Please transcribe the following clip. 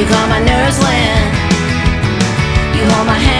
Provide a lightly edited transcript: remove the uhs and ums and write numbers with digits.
You calm my nerves when you hold my hand.